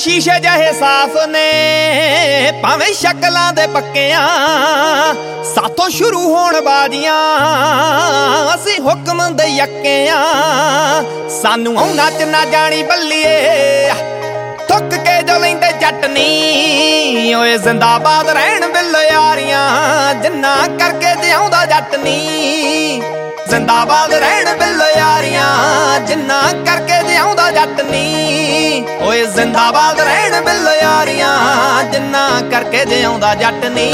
शीशे जहे साफ ने भावें शक्लां दे पक्कियां साथों शुरू होण बाजियां असीं हुक्म दे यक्कियां सानू औना च ना जानी बल्लीए थुक के जो लैंदे जट नी ओए जिंदाबाद रहण बिल यारियां जिन्ना करके जिउंदा जट नी जिंदाबाद रहण बिल यारियां जिन्ना करके जिउंदा जट नी ओए जिंदाबाद रहण बिल यारियां जिन्ना करके जिउंदा जट नी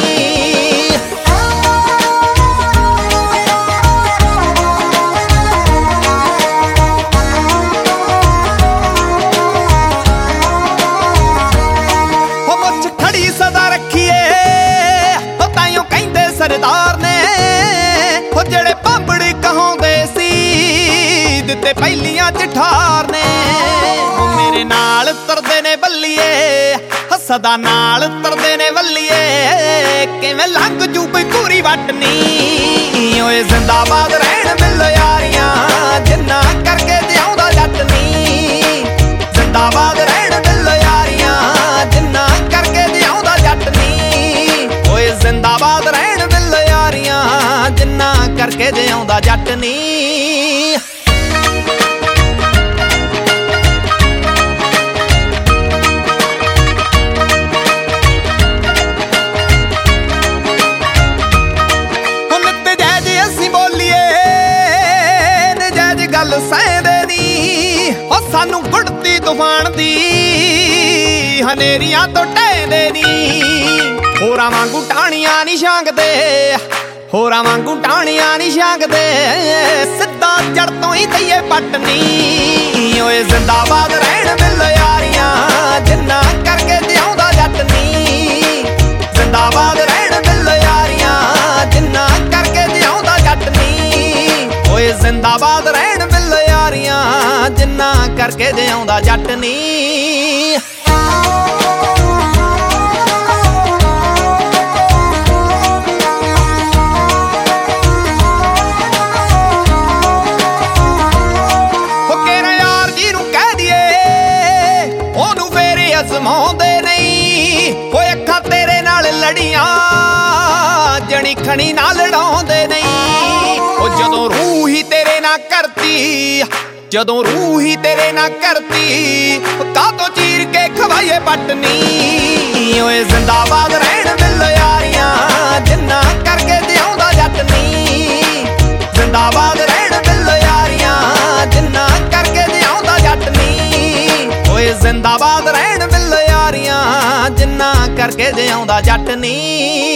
सदा रखिए ताइयों कहंदे सरदार ने हो जेड़े भांबड़ी कहांदे सी दिते पहलियां च ठार ने मेरे नाल तरदे ने बल्लीए सदा नाल तरदे ने बल्लीए किवें लंघ जू कोई पूरी वट नी ओए जिंदाबाद रहण बिल यारियां जिन्ना करके जिउंदा जट नी जिंदाबाद रहण बिल यारियां जिन्ना करके जिउंदा जट नी ओए जिंदाबाद रहण बिल यारियां जिन्ना करके जिउंदा जट नी सानू गुड़ती तूफान दी हनेरियां तो ढहदे नी होरां वांगू टाणियां नी छांगदे होरां वांगू टाणियां नी छांगदे सिद्धा जड़ तो ही दईए पट नी ओए जिंदाबाद रहण बिल यारियां जिन्ना करके जिउंदा जट नी जिंदाबाद रहण बिल यारियां जिन्ना करके जिउंदा जट नी ओए जिंदाबाद रहण बिल यारियां जिन्ना करके जिउंदा जट नी केरा यार जी नूं कह दिए ओनू फेरे अजमाउंदे नहीं होए अखां तेरे नाल लड़ियां जणी खणी नाल लड़ाउंदे नहीं ओ जदों रूह ही तेरे ना करती जदों रूह ही तेरे ना करती कातों चीर के खवाइए पट नी ओए जिंदाबाद रहण बिल यारियां जिन्ना करके जिउंदा जट नी जिंदाबाद रहण बिल यारियां जिन्ना करके जिउंदा जट नी ओए जिंदाबाद रहण बिल यारियां जिन्ना करके जिउंदा जट नी